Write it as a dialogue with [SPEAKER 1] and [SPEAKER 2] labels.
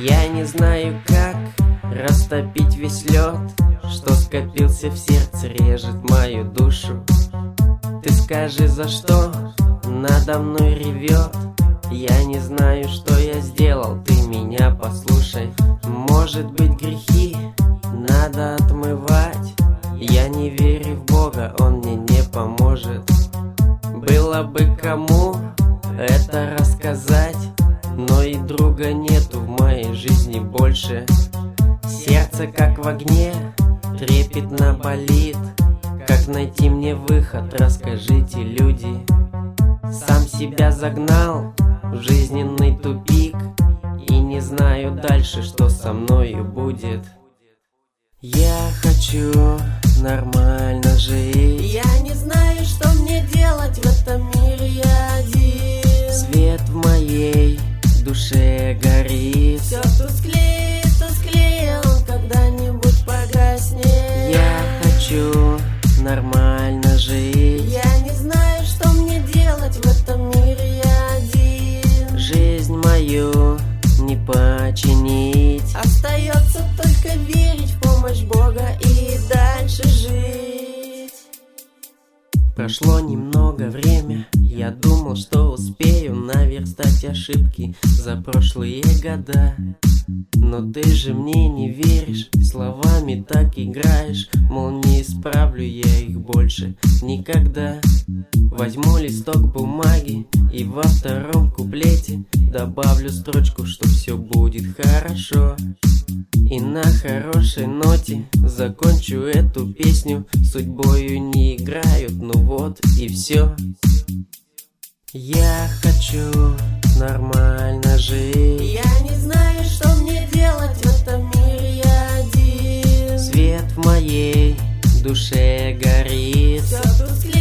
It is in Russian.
[SPEAKER 1] Я не знаю, как растопить весь лед, что скопился в сердце, режет мою душу. Ты скажи, за что надо мной ревет? Я не знаю, что я сделал, ты меня послушай. Может быть, грехи надо отмывать. Я не верю в Бога, Он мне не поможет. Было бы кому это рассказать, но и друга нету в моей жизни больше. Сердце как в огне, трепетно болит. Как найти мне выход, расскажите, люди. Сам себя загнал в жизненный тупик и не знаю дальше, что со мною будет. Я хочу нормально жить.
[SPEAKER 2] Я не знаю, что мне делать в этом мире, я один.
[SPEAKER 1] Свет в моей душе горит.
[SPEAKER 2] Все тусклее, тусклее, он когда-нибудь погаснет.
[SPEAKER 1] Я хочу нормально жить.
[SPEAKER 2] Я не знаю, что мне делать в этом мире, я один.
[SPEAKER 1] Жизнь мою не починить.
[SPEAKER 2] Остается только верить в помощь Бога и дальше жить.
[SPEAKER 1] Прошло немного время, я думал, что успею наверстать ошибки за прошлые года. Но ты же мне не веришь, словами так играешь, мол, не исправлю я их больше никогда. Возьму листок бумаги и во втором куплете добавлю строчку, что все будет хорошо. И на хорошей ноте закончу эту песню. Судьбою не играют, ну вот и все. Я хочу нормально жить.
[SPEAKER 2] Я не знаю, что мне делать в этом мире, я один.
[SPEAKER 1] Свет в моей душе горит.
[SPEAKER 2] Все тусклее.